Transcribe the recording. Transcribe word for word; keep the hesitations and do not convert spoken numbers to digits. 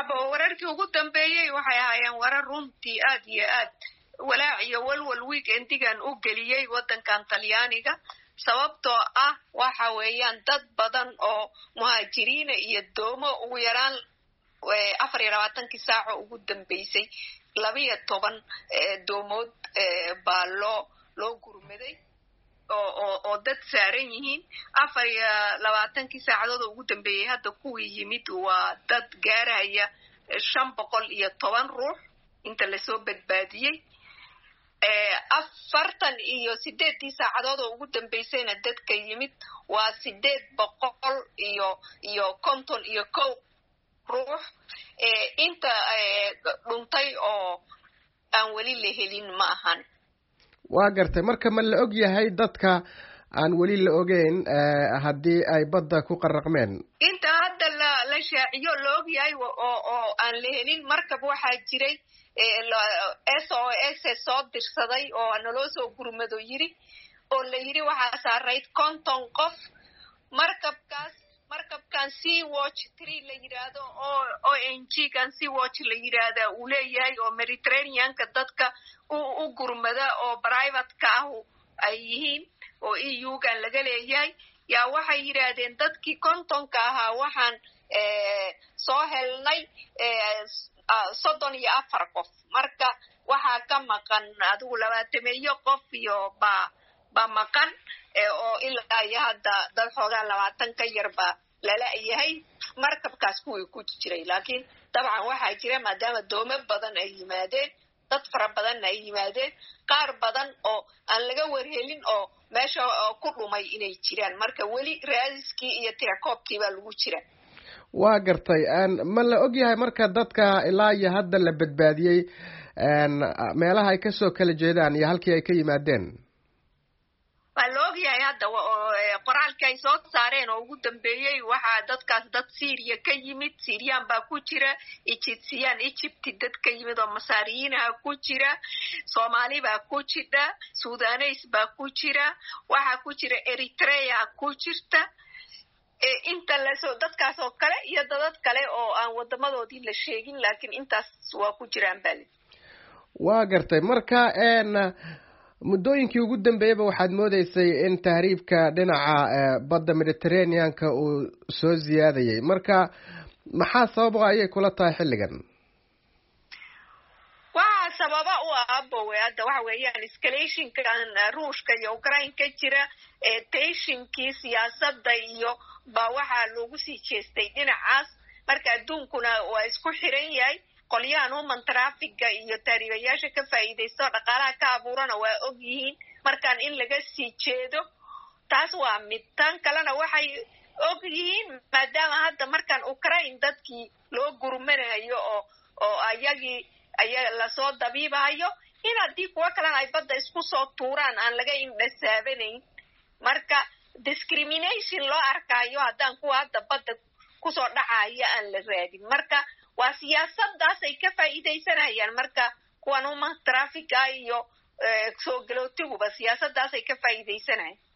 aba wararkii ugu dambeeyay waxay ahaayeen warar runtii aad iyo aad walaac iyo walwal weekendigan u geliyay wadankan Talyaaniga sababtoo ah waxa weeyaan dad badan oo muhaajiriin iyo doomo ugu yaraan afar iyo labaatan saac ugu dambeysay laba iyo toban doomood baa loo loo gurmaday oo oo dad saaran yihiin afar iyo labaatan saacadood ugu dambeeyay hadda kuwii yimid waa dad gaaraya shan boqol iyo toban ruux inta la soo badbaadiyay afartan iyo sideed saacadood ugu dambeysayna dadka yimid waa sideed boqol iyo iyo konton iyo kow ruux inta dhuntay oo aan weli la helin ma ahan waa gartay marka ma la og yahay dadka aan weli la ogeyn haddii ay badda ku qaraqmeen inta hadda la la shaaciyo la og yahay oo oo aan la helin markab waxaa jiray S O S soo dirsaday oo naloo soo gurmado yiri oo la yiri waxaa saarayd konton qof markabkaas markabkan Sea Watch three la yiraahdo oo O N G kan Sea Watch la yiraahdo uu leeyahay oo Mediterranean-ka dadka u gurmada oo private ka ah ay yihiin oo E U-gan laga leeyahay yaa waxay yiraahdeen dadkii kontonka ahaa waxaan soo helnay soddon iyo afar qof marka waxaa ka maqan adigu labaatan iyo qof iyo ba ba maqan oo ilaa iyo hadda dad xoogaa labaatan ka yarba lala yahay markabkaas kuwii ku jiray laakiin dabcan waxaa jira maadaama doomo badan ay yimaadeen dad fara badan ay yimaadeen qaar badan oo aan laga warhelin oo meesha ku dhumay inay jiraan marka weli raadiskii iyo tirakoobkii baa lagu jira waa gartay ma la og yahay marka dadka ilaa iyo hadda la badbaadiyey meelaha ay kasoo kala jeedaan iyo halkii ay ka yimaadeen waa la og yahay hadda qoraalkii ay soo saareen oo ugu dambeeyey waxaa dadkaas dad Syria ka yimid Syrian baa ku jira Egyptian Egypt dad ka yimid oo Masaariyiinaha ku jira Soomaali baa ku jira Sudanese baa ku jira waxaa ku jira Eritrea ku jirta inta la soo dadkaas oo kale iyo dad kale oo aan wadamadoodii la sheegin laakiin intaas waa ku jiraan bal waa gartay marka een muddooyinkii ugu dambeeyaba waxaad moodaysay in tahriibka dhinaca badda Mediterranean-ka uu soo ziyaadayay marka maxaa sabab u ayay kula tahay xilligan waa sababa u ahbo hadda waxa weeyaan escalation-kan Ruushka iyo Ukraine ka jira ee tension-kii siyaasadda iyo ba waxaa lagu sii jeestay dhinacaas marka adduunkuna waa isku xiran yahay qolyahan human traffic-ga iyo taariibayaasha ka faa'iideysto dhaqaalaha ka abuurana waa og yihiin markaan in laga sii jeedo taas waa mid tan kalena waxay og yihiin maadaama hadda markaan Ukraine dadkii loo gurmanayo oo oo ayagii ayaa lasoo dabiibayo in haddii kuwa kalena ay badda isku soo tuuraan aan laga indhasaabanayn marka discrimination loo arkayo haddaan kuwa hadda badda kusoo dhacaya aan la raadin marka waa siyaasadaas ay ka faa'iideysanayaan marka kuwan human traffic iyo soo galootigu ba siyaasadaas ay ka faa'iideysanayaan